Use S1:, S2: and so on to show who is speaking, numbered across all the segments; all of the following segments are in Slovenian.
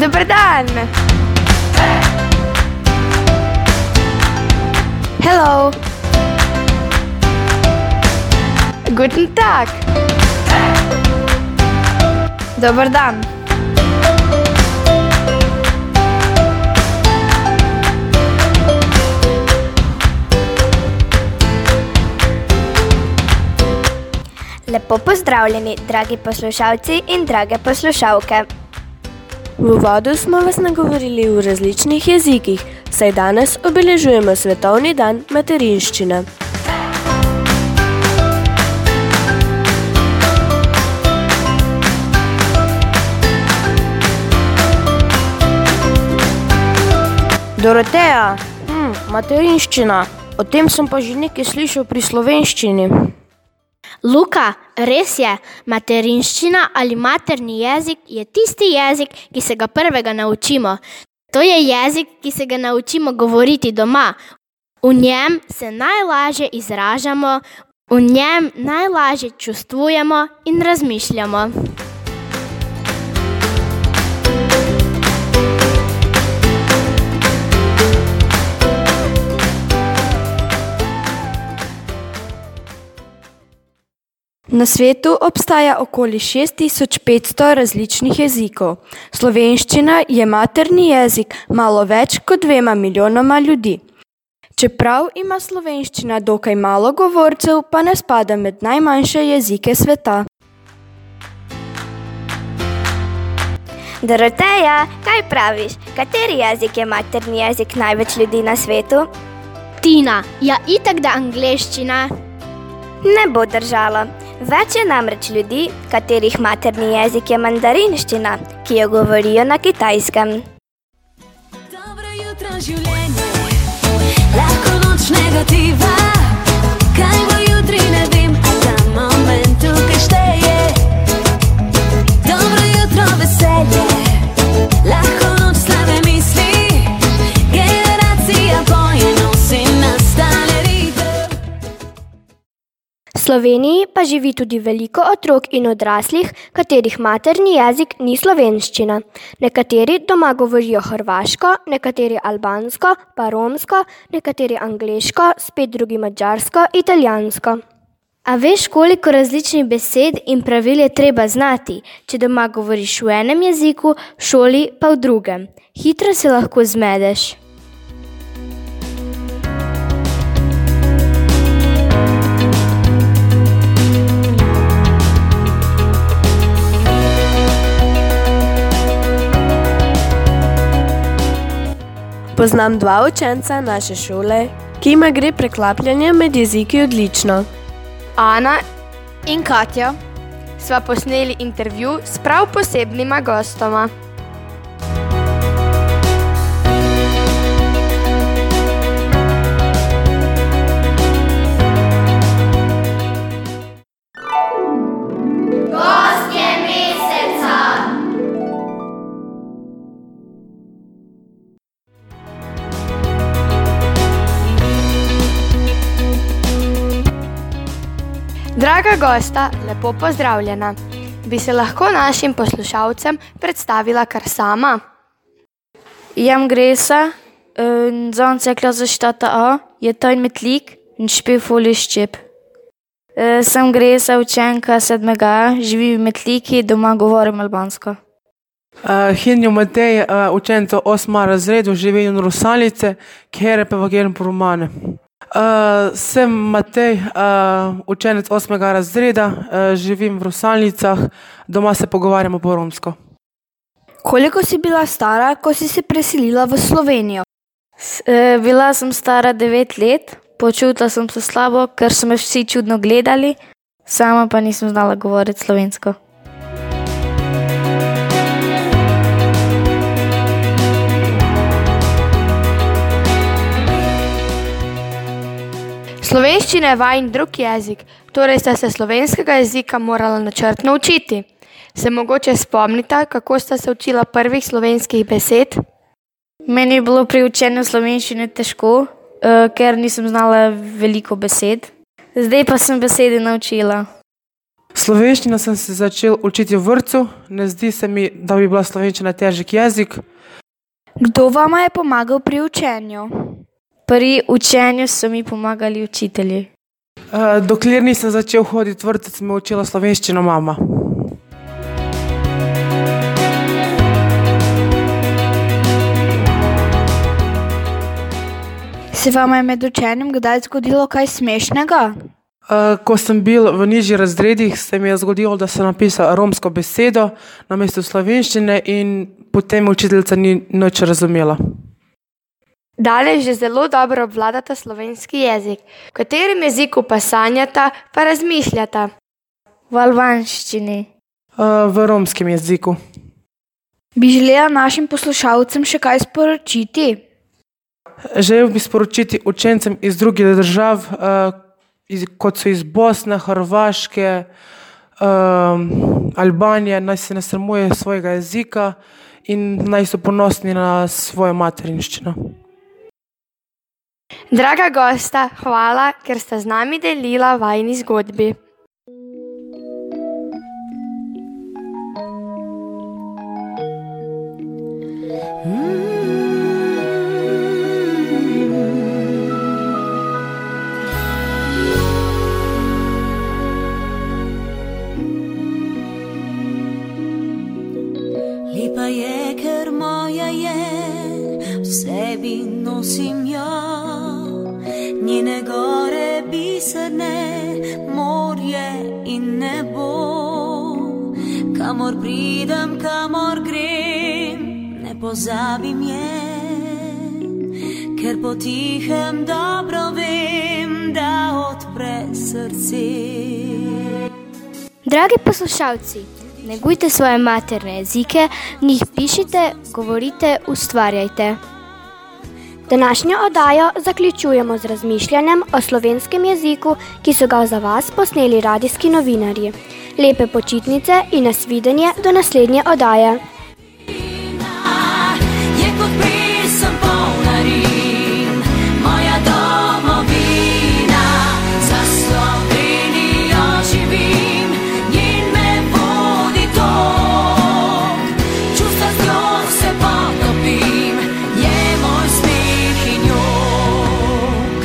S1: Dober dan! Hello! Guten Tag! Dober dan!
S2: Lepo pozdravljeni, dragi poslušalci in drage poslušalke.
S3: V uvodu smo vas nagovorili v različnih jezikih, saj danes obeležujemo Svetovni dan materinščine.
S4: Doroteja, materinščina, o tem sem pa že nekaj slišal pri slovenščini.
S5: Luka, res je, materinščina ali materni jezik je tisti jezik, ki se ga prvega naučimo. To je jezik, ki se ga naučimo govoriti doma. V njem se najlažje izražamo, v njem najlažje čustvujemo in razmišljamo.
S3: Na svetu obstaja okoli 6500 različnih jezikov. Slovenščina je materni jezik malo več kot 2 milijonoma ljudi. Čeprav ima slovenščina dokaj malo govorcev, pa ne spada med najmanjše jezike sveta.
S2: Doroteja, kaj praviš? Kateri jezik je materni jezik največ ljudi na svetu?
S5: Tina, ja itak da angleščina.
S2: Ne bo držalo. Več je namreč ljudi, katerih materni jezik je mandarinščina, ki jo govorijo na Kitajskem.
S6: Dobro jutro življenje, lahko noč negativa. Kaj bo jutri, ne vem, a ta moment tukaj šteje. Dobro jutro veselje, lahko noč slabe misli. Generacija boje nosi nastale ritem.
S2: V Sloveniji pa živi tudi veliko otrok in odraslih, katerih materni jezik ni slovenščina. Nekateri doma govorijo hrvaško, nekateri albansko, pa romsko, nekateri angleško, spet drugi madžarsko, italijansko.
S5: A veš, koliko različnih besed in pravil je treba znati, če doma govoriš v enem jeziku, v šoli pa v drugem? Hitro se lahko zmedeš.
S3: Poznam 2 učenca naše šole, ki ima gre preklapljanje med jeziki odlično.
S1: Ana in Katja sva posneli intervju s prav posebnima gostoma. Draga gosta, lepo pozdravljena. Bi se lahko našim poslušalcem predstavila kar sama?
S4: Jam Gresa, zonce klasa štata A, je tajn metlik in špe foli ščep. Sem Gresa, učenka 7. živim v Metliki, doma govorim albansko.
S7: Henjo Matej, učenca 8. razredu, živim v Rusalice, kjer pa vagerim po romane. Sem Matej, učenec 8. razreda, živim v Rusalnicah, doma se pogovarjamo po romsko.
S4: Koliko si bila stara, ko si se preselila v Slovenijo? Bila sem stara 9 let, počutila sem se slabo, ker so me vsi čudno gledali, sama pa nisem znala govoriti slovensko.
S1: Slovenščina je vajin drug jezik, torej sta se slovenskega jezika morala načrtno učiti. Se mogoče spomnite, kako sta se učila prvih slovenskih besed?
S4: Meni je bilo pri učenju slovenščine težko, ker nisem znala veliko besed. Zdaj pa sem besede naučila.
S7: Slovenščino sem se začel učiti v vrtcu, ne zdi se mi, da bi bila slovenščina težek jezik.
S3: Kdo vama je pomagal pri učenju?
S4: Pri učenju so mi pomagali učitelji.
S7: Dokler nisem začel hoditi v vrtec, me učila slovenščino mama.
S3: Se vama je med učenjem kdaj zgodilo kaj smešnega?
S7: Ko sem bil v nižjih razredih, se mi je zgodilo, da sem napisal romsko besedo namesto slovenščine in potem učiteljica ni nič razumela.
S1: Danes že zelo dobro obvladata slovenski jezik. V katerem jeziku pa sanjata, pa razmišljata?
S4: V albanščini.
S7: V romskem jeziku.
S3: Bi želela našim poslušalcem še kaj sporočiti?
S7: Želel bi sporočiti učencem iz drugih držav, kot so iz Bosne, Hrvaške, Albanije, naj se ne sramuje svojega jezika in naj so ponosni na svojo materinščino.
S1: Draga gosta, hvala, ker sta z nami delila vajini zgodbi.
S6: Lepa je, ker moja je, v sebi nosim jo. Njene gore biserne, morje in nebo. Kamor pridem, kamor grem, ne pozabim je. Ker potihem dobro vem, da odpre srce.
S2: Dragi poslušalci, negujte svoje materne jezike, v njih pišite, govorite, ustvarjajte. Današnjo oddajo zaključujemo z razmišljanjem o slovenskem jeziku, ki so ga za vas posneli radijski novinarji. Lepe počitnice in nasvidenje do naslednje oddaje.
S6: Je kot pesem polna rim, moja domovina, za Slovenijo živim, njen me vodi tok, čustva z njo se potopim, je moj smeh in jok.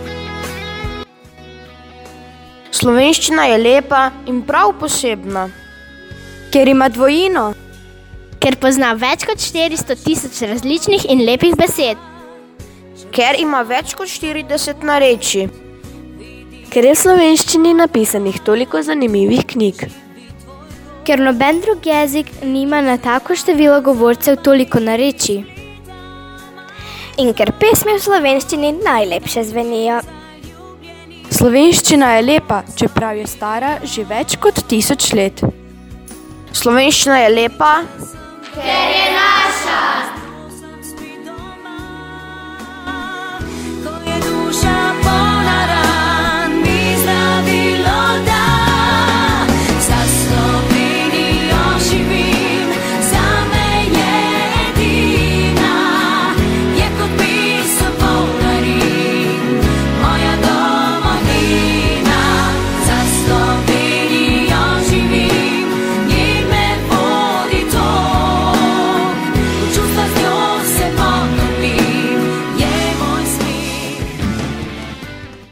S3: Slovenščina je lepa in prav posebna. Ker ima dvojino.
S5: Ker pozna več kot 400 000 različnih in lepih besed.
S3: Ker ima več kot 40 narečij.
S4: Ker je v slovenščini napisanih toliko zanimivih knjig.
S2: Ker noben drug jezik nima na tako število govorcev toliko narečij. In ker pesmi v slovenščini najlepše zvenijo.
S3: Slovenščina je lepa, čeprav je stara že več kot 1000 let. Slovenščina je lepa,
S2: Ker je